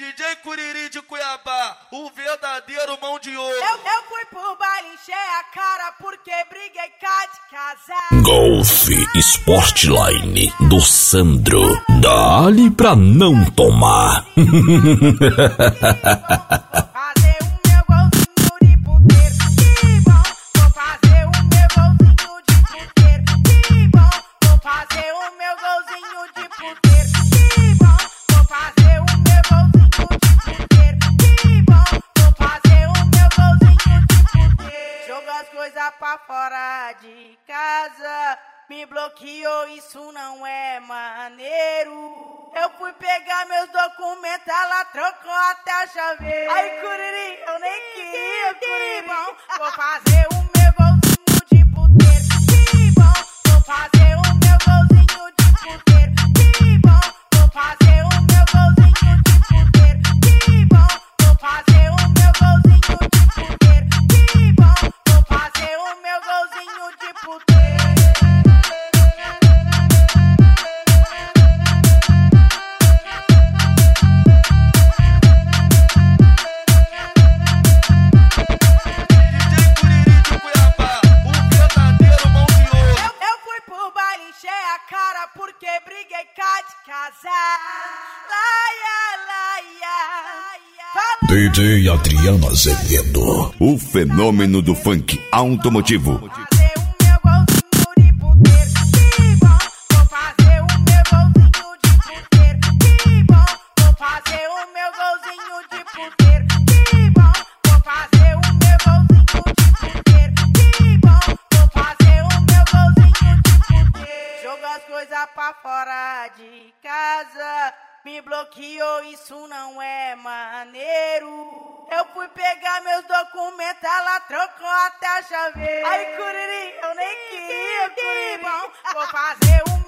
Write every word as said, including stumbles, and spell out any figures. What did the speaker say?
D J Curiri de Cuiabá, o verdadeiro mão de ouro. Eu, eu fui pro baile, encher a cara porque briguei cá de casar. Golf Sportline do Sandro. Dá-lhe pra não tomar. Fazer o meu golzinho de puteiro, que bom. Vou fazer o meu golzinho de puteiro, que bom. Vou fazer o meu golzinho de puteiro, que bom. Vou fazer o meu golzinho de puteiro, que bom. Vou fazer o meu golzinho de puteiro. Joga as coisas pra fora de casa, me bloqueou, isso não é maneiro. Eu fui pegar meus documentos, ela trocou até a chave. Ai, Curiri, eu nem queria, Curiri. Bom, vou fazer o meu golzinho de puteiro, que bom. Vou fazer o meu golzinho de puteiro, que bom. Vou fazer o meu golzinho de puteiro, que bom. Vou fazer o meu golzinho de puteiro, que bom. Vou fazer o meu golzinho de puteiro. Porque briguei cá de casar. Laia, laia, laia. D J Adriano Azevedo, o fenômeno do funk automotivo. Vou fazer o meu golzinho de puteiro, que bom. Vou fazer o meu golzinho de puteiro, que bom. Vou fazer o meu golzinho de puteiro, que bom. Vou fazer o meu golzinho de puteiro, que bom. Vou fazer o meu golzinho de puteiro. Joga as coisas pra fora de casa, me bloqueou, isso não é maneiro. Eu fui pegar meus documentos, ela trocou até a chave. Ai, Curiri, eu nem queria, Curiri. Bom, vou fazer o